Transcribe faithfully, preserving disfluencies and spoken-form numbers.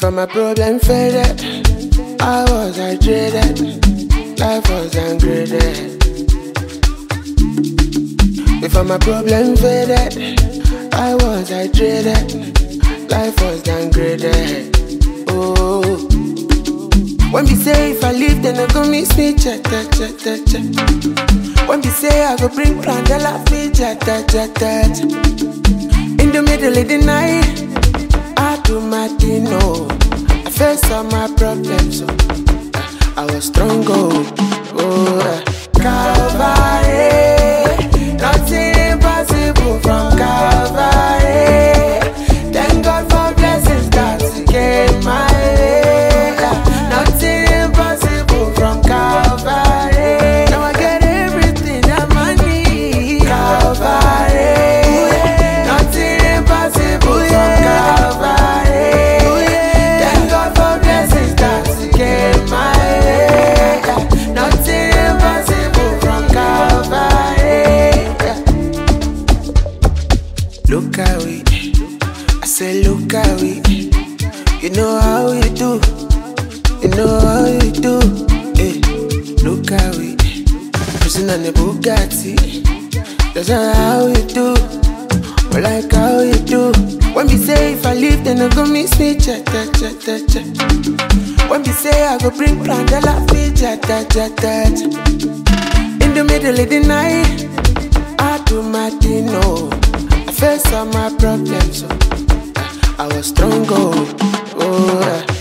Before my problem faded, I was hydrated. Life was ungraded. Before my problem faded, I was hydrated. Life was downgraded. Oh, when we say if I leave, then I go miss me. Cha cha cha cha cha. When we say I go bring plan, they'll laugh me. Cha cha cha cha cha. In the middle of the night, I do my thing. No, I face all my problems. So I was strong. Oh, oh, Calvary, nothing impossible from Calvary. Thank God for blessings that came my way. Nothing impossible from Calvary. Now I get everything that I need. Calvary, nothing impossible from Calvary. Thank God for blessings that came my way. Nothing impossible from Calvary. Look how we, I say look how we. You know how we do, you know how we do. Hey, look how we, cruising on the Bugatti. That's not how we do, but like how we do. When we say if I leave, then I go miss me. Cha cha cha cha cha. When we say I go bring plan, they'll laugh me. Cha cha cha cha cha. In the middle of the night, I do my thing. No, I face all my problems. So I was strong. Oh, oh.